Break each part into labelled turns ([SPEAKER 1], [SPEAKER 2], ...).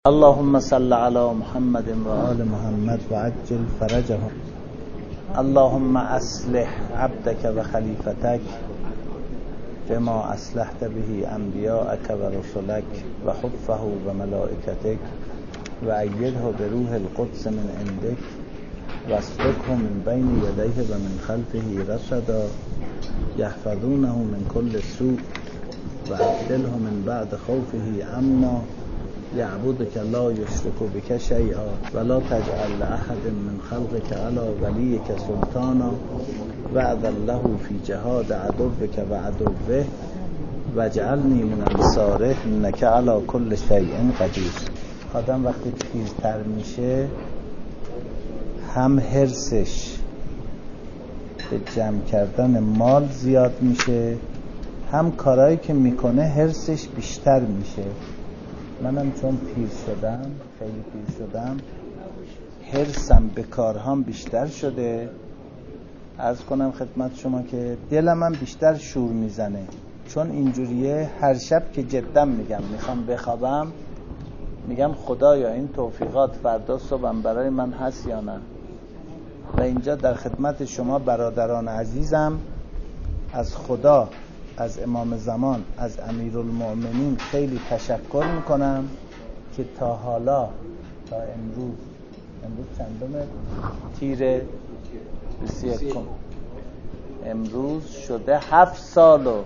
[SPEAKER 1] اللهم صل على محمد و آل محمد و عجل فرجهم. اللهم اصلح عبدك و خلیفتك بما اصلحت به انبیاءك و رسلك و حفه و ملائکتك و ایده بروح القدس من عندك و اسلکه من بین یدیه و من خلفه رصدا یحفظونه من کل سوء و ابدله من بعد خوفه امنا یعبدک لا یشرک بک شیئا و لا تجعل لأحد من خلقک علی ولیک سلطانا وأذن له فی جهاد عدوک و عدوه واجعلنی من انصاره انک علی کل شیء قدیر. آدم وقتی پیرتر میشه هم حرصش به جمع کردن مال زیاد میشه، هم کارهایی که میکنه حرصش بیشتر میشه. منم چون پیر شدم، خیلی پیر شدم، حرصم به کارهام بیشتر شده. عرض کنم خدمت شما که دلم هم بیشتر شور میزنه، چون اینجوریه هر شب که جدا میخوام بخوابم، میگم خدایا این توفیقات فردا صبحم برای من هست یا نه. و اینجا در خدمت شما برادران عزیزم از خدا، از امام زمان، از امیرالمؤمنین خیلی تشکر میکنم که تا حالا، تا امروز چندم تیر 21 امروز شده 7 سال و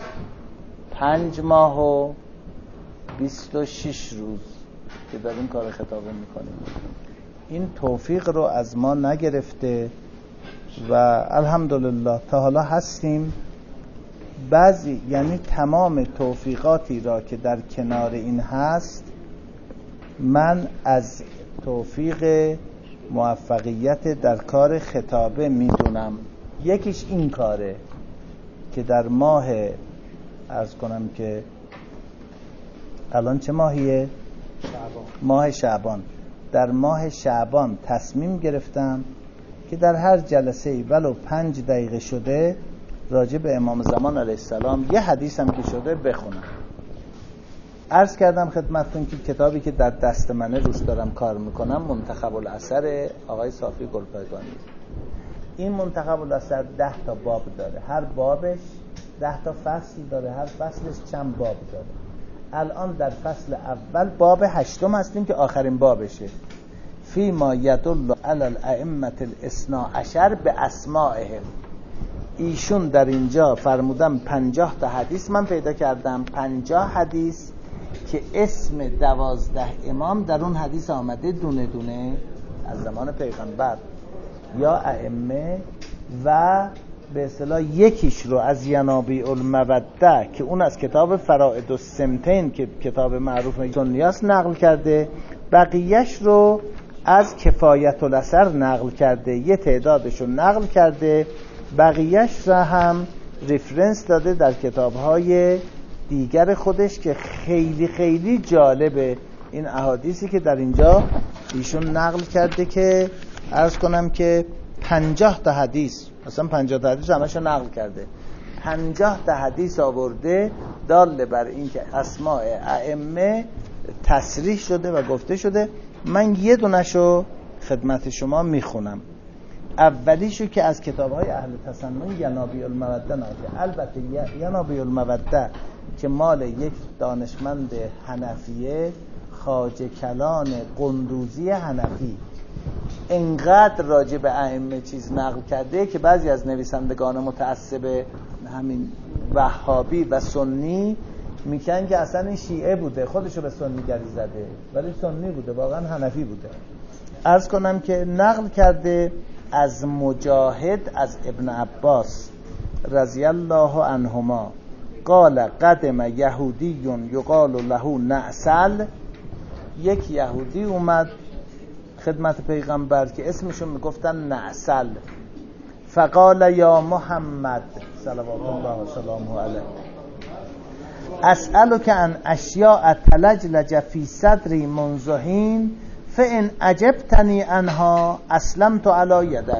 [SPEAKER 1] 5 ماه و 26 روز که داریم کار خطابه میکنیم. این توفیق رو از ما نگرفته و الحمدلله تا حالا هستیم. بعضی یعنی تمام توفیقاتی را که در کنار این هست من از توفیق موفقیت در کار خطابه میدونم. یکیش این کاره که در ماه، عرض کنم که الان چه ماهیه؟ ماه شعبان. در ماه شعبان تصمیم گرفتم که در هر جلسه ولو 5 دقیقه شده راجع به امام زمان علیه السلام یه حدیث هم که شده بخونم. عرض کردم خدمتتون که کتابی که در دست منه روش دارم کار میکنم منتخب الاثر آقای صافی گلپایگانی. این منتخب الاثر 10 تا باب داره، هر بابش 10 تا فصل داره، هر فصلش چند باب داره. الان در فصل اول باب 8 هستیم که آخرین بابشه. فی ما یدل علی الائمه الاثنا عشر به اسمائهم. ایشون در اینجا فرمودم 50 تا حدیث من پیدا کردم، 50 حدیث که اسم 12 امام در اون حدیث آمده دونه دونه از زمان پیغمبر یا ائمه، و به اصطلاح یکیش رو از ینابیع الموده که اون از کتاب فرائد السمتین که کتاب معروف سنیاست نقل کرده، بقیهش رو از کفایت الاثر نقل کرده، یه تعدادش رو نقل کرده، بقیهش را هم ریفرنس داده در کتاب‌های دیگر خودش که خیلی خیلی جالبه. این احادیثی که در اینجا ایشون نقل کرده که عرض کنم که 50 تا حدیث، اصلا 50 تا حدیث همش نقل کرده، 50 تا حدیث آورده دال بر این که اسماء ائمه تصریح شده و گفته شده. من یه دونشو خدمت شما میخونم. اولیشو که از کتاب‌های اهل تسنن ینابیع الموده ناده. البته ینابیع الموده که مال یک دانشمند حنفیه، خواجه کلان قندوزی حنفی، انقدر راجع به ائمه چیز نقل کرده که بعضی از نویسندگان متعصب همین وهابی و سنی میگن که اصلا این شیعه بوده، خودشو به سنی گری زده، ولی سنی بوده، واقعا حنفی بوده. عرض کنم که نقل کرده از مجاهد از ابن عباس رضی الله عنهما قال قدم یهودی یقال له نعسل. یک یهودی اومد خدمت پیغمبر که اسمشون میگفتن نعسل. فقال یا محمد صلوات الله و سلامه علیه اسألک عن اشیاء تلجلج فی صدری منذ حین فان عجبتنی عنها اسلمت علی یدیک.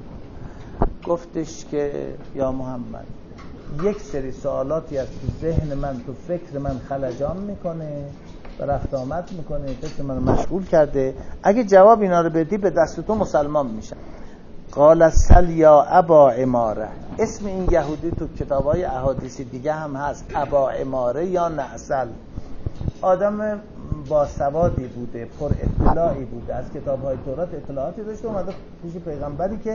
[SPEAKER 1] گفتش که یا محمد یک سری سوالاتی از تو ذهن من، تو فکر من خلجان میکنه و رفت آمد میکنه، فکر منو مشغول کرده. اگه جواب اینا رو بدی به دست تو مسلمان میشن. قال سل یا ابا عماره، اسم این یهودی تو کتابای احادیثی دیگه هم هست، ابا عماره یا نعسل. آدم باسوادی بوده، پر اطلاعی بوده، از کتاب‌های تورات اطلاعاتی داشته، اومده پیش پیغمبری که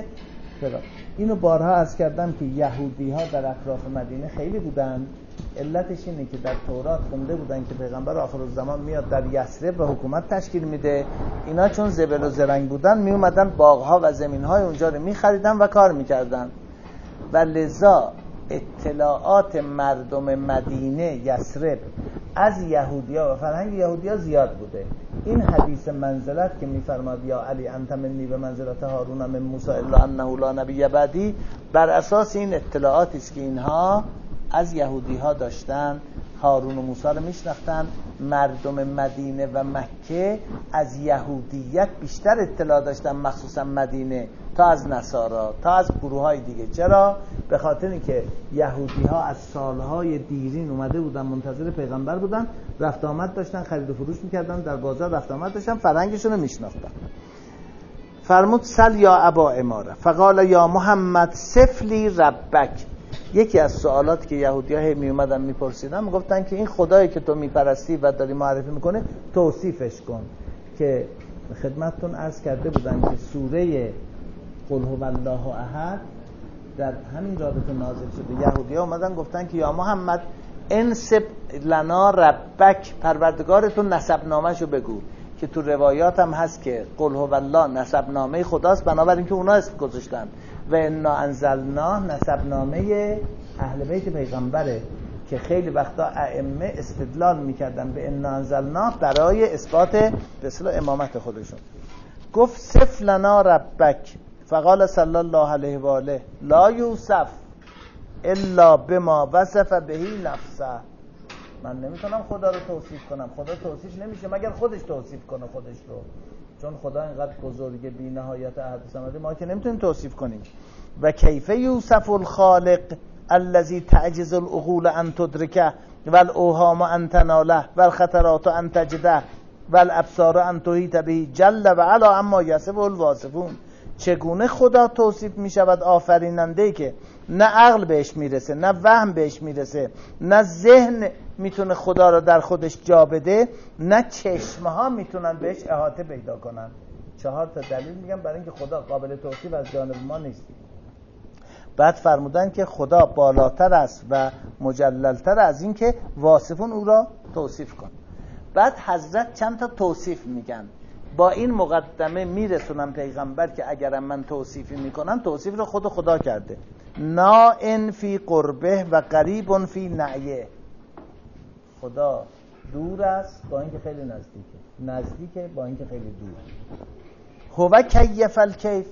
[SPEAKER 1] اینو بارها عرض کردم که یهودی‌ها در اطراف مدینه خیلی بودن. علتش اینه که در تورات خونده بودن که پیغمبر آخرالزمان میاد در یثرب و حکومت تشکیل میده. اینا چون زبل و زرنگ بودن می اومدن باغ‌ها و زمین‌های اونجا رو می‌خریدن و کار می‌کردن و لذا اطلاعات مردم مدینه یثرب از یهودیا و فرهنگ یهودیا زیاد بوده. این حدیث منزلت که میفرماد یا علی انت منی به منزلت هارون من موسی الا انه لا نبی بعدی، بر اساس این اطلاعاتی است که اینها از یهودی ها داشتن. هارون و موسی رو میشناختن. مردم مدینه و مکه از یهودیت بیشتر اطلاع داشتن، مخصوصا مدینه، تا از نصارا، تا از گروه های دیگه. چرا؟ به خاطر اینکه یهودی ها از سالهای دیرین اومده بودن، منتظر پیغمبر بودن، رفت آمد داشتن، خرید و فروش میکردن، در بازار رفت آمد داشتن، فرهنگشون رو میشناختن. فرمود سل یا ابا عماره فقال یا محمد سفلی ربک. یکی از سوالاتی که یهودی‌ها می اومدن میپرسیدن، میگفتن که این خدایی که تو میپرستی و داری معرفی میکنه توصیفش کن. که خدمتتون عرض کرده بودن که سوره قل هو الله احد در همین رابطه نازل شده. یهودی‌ها اومدن گفتن که یا محمد انسب لنا ربک، پروردگارتون نسب نامه‌شو بگو. که تو روایات هم هست که قل هو الله نسب نامه خداست، بنابراین که اونا اسم گذاشتن. و انا انزلنا نسب نامه اهل بیت پیغمبره که خیلی وقتا ائمه استدلال میکردن به انا انزلنا برای اثبات به اصطلاح امامت خودشون. گفت صف لنا ربک فقال صلی الله علیه و آله لا یوصف الا بما وصف بهی نفسه. من نمیتونم خدا رو توصیف کنم، خدا توصیف نمیشه مگر خودش توصیف کنه خودش رو، چون خدا اینقدر بزرگه بی نهایت احد صمد، ما که نمیتونیم توصیف کنیم. و کیف یوصف الخالق الذي تعجز العقول ان تدرکه والاوهام ان تناله والخطرات ان تجده والابصار ان تحیط به جل و علا اما یصف الواصفون. چگونه خدا توصیف می شود آفریننده که نه عقل بهش میرسه، نه وهم بهش میرسه، نه ذهن میتونه خدا رو در خودش جا بده، نه چشمها میتونن بهش احاطه پیدا کنن. 4 تا دلیل میگم برای اینکه خدا قابل توصیف از جانب ما نیست. بعد فرمودن که خدا بالاتر است و مجللتر از این که واصفون او را توصیف کن. بعد حضرت چند تا توصیف میگن. با این مقدمه میرسونم پیغمبر که اگرم من توصیفی میکنم، توصیف رو خود خدا کرده. نائن فی قربه و قریب فی نعیه. خدا دور است با اینکه خیلی نزدیکه، نزدیکه با اینکه خیلی دور. هو کیف الکیف،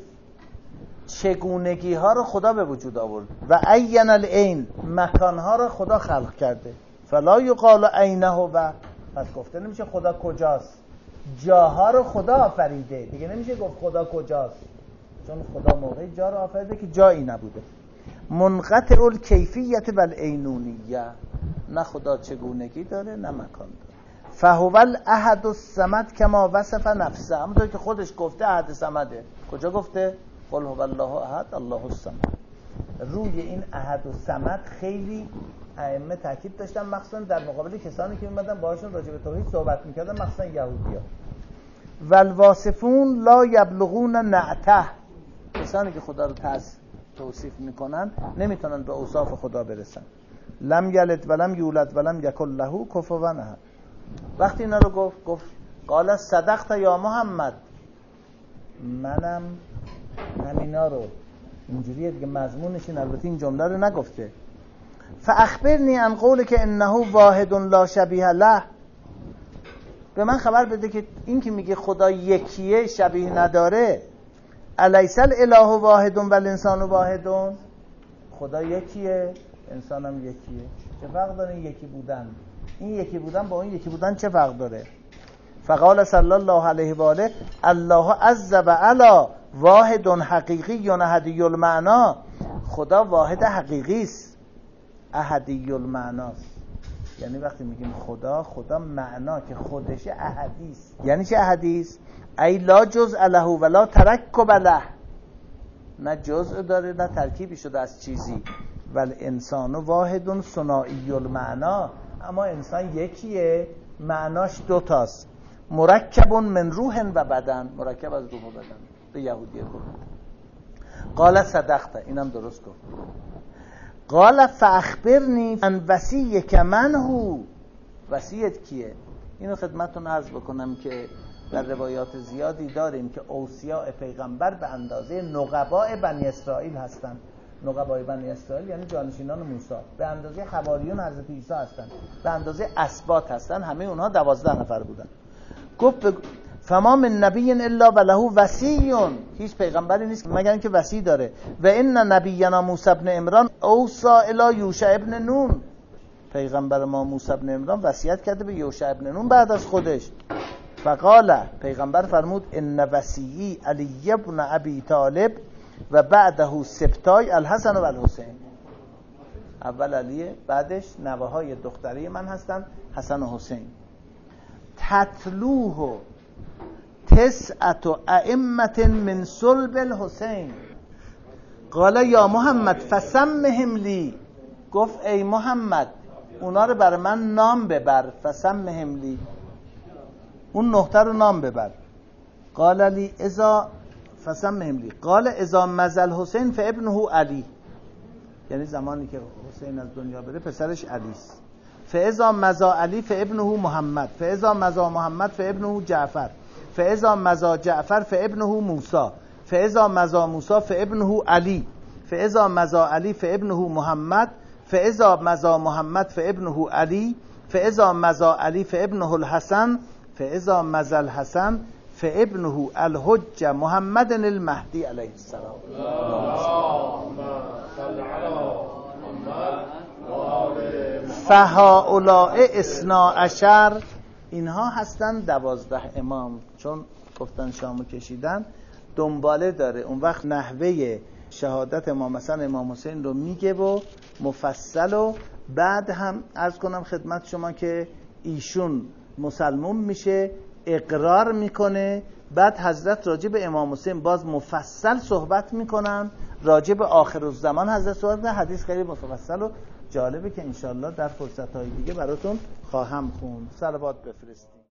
[SPEAKER 1] چگونگی ها رو خدا به وجود آورد. و عین العین، مکان ها رو خدا خلق کرده. فلا یقال عینه و، پس گفته نمیشه خدا کجاست. جاها رو خدا آفریده، دیگه نمیشه گفت خدا کجاست، چون خدا موقعی جا رو آفریده که جایی نبوده. منقطع الکیفیت و العینونیه، نه خدا چگونگی داره نه مکان داره. فهو الاحد الصمد کما وصف نفسه، همونطور که خودش گفته احد صمده. کجا گفته؟ قل هو الله احد الله الصمد. روی این احد و صمد خیلی ائمه تاکید داشتن، مخصوصا در مقابل کسانی که میمدن باهاشون راجع به توحید صحبت میکردن، مخصوصا یهودی‌ها. والواصفون لا یبلغون نعته، کسانی که خدا رو توصیف میکنن نمیتونن به اوصاف خدا برسن. لم یلد ولم یولد ولم یکن له کفوا احد. وقتی اینا رو گفت قال صدقت یا محمد، منم همینا رو، اینجوریه دیگه مضمونش این، البته این جمله رو نگفته. فاخبرنی عن قولک انه واحد لا شبیه له، به من خبر بده که این که میگه خدا یکیه، شبیه نداره. الیس الاله واحد و الانسان واحد، خدا یکیه انسان هم یکیه، چه فرق داره این یکی بودن؟ این یکی بودن با اون یکی بودن چه فرق داره؟ فقال صلی الله علیه و آله الله عز و علا واحد حقیقی احدی المعنا. خدا واحد حقیقی است، احدی المعناست. یعنی وقتی میگیم خدا معنا که خودش احدیست. یعنی چه احدیست؟ ای لا جزء له ولا ترکب له، نه جزء داره نه ترکیبی شده از چیزی. ول انسان واحد ثنایی المعنا، اما انسان یکیه، معناش دوتاست. مرکب من روح و بدن، مرکب از روح و بدن. به یهودیه گفت. قال صدقت، اینم درست گفت. قال فاخبرنی عن وصیک من هو، وصیت کیه؟ اینو خدمتتون عرض بکنم که در روایات زیادی داریم که اوصیاء پیغمبر به اندازه نقباء بنی اسرائیل هستند. نقبای بنی اسرائیل یعنی جانشینان موسی، به اندازه حواریون حضرت عیسی هستند، به اندازه اسباط هستند. همه اونها 12 نفر بودن. گفت فما من نبی الا وله وصی، هیچ پیغمبری نیست مگر اینکه وصی داره. و ان نبینا موسی ابن عمران اوصى الی یوشع ابن نون، پیغمبر ما موسی ابن عمران وصیت کرده به یوشع ابن نون بعد از خودش. فقال، پیغمبر فرمود ان وصیی علی ابن ابی طالب و بعده سبتای الحسن و الحسین، اول علیه بعدش نوه‌های دختری من هستن حسن و حسین. تتلوه تسعة ائمة من صلب الحسین. قال یا محمد فسمهم لی، گفت ای محمد اونا رو برای من نام ببر. فسمهم لی، اون 9 رو نام ببر. قال لی اذا فسمهم لی قال اذا مزل حسین فابنه علی، یعنی زمانی که حسین از دنیا بره پسرش علی است. فاذا مزا علی فابنه محمد، فاذا مزا محمد فابنه جعفر، فاذا مزا جعفر فابنه موسی، فاذا مزا موسی فابنه علی، فاذا مزا علی فابنه محمد، فاذا مزا محمد فابنه علی، فاذا مزا علی فابنه الحسن، فاذا مزا الحسن فابنه الحجه محمد المهدی علیه السلام. فهؤلاء 12، اینها هستن 12 امام. چون گفتن شامو کشیدن دنباله داره، اون وقت نحوه شهادت امام مثلا امام حسین رو میگه و مفصل. و بعد هم عرض کنم خدمت شما که ایشون مسلمون میشه، اقرار میکنه، بعد حضرت راجع به امام حسین باز مفصل صحبت میکنن، راجع به آخر الزمان حضرت صحبت میکنن. حدیث خیلی مفصل و جالبه که انشالله در فرصتهای دیگه براتون خواهم خوند. صلوات بفرستید.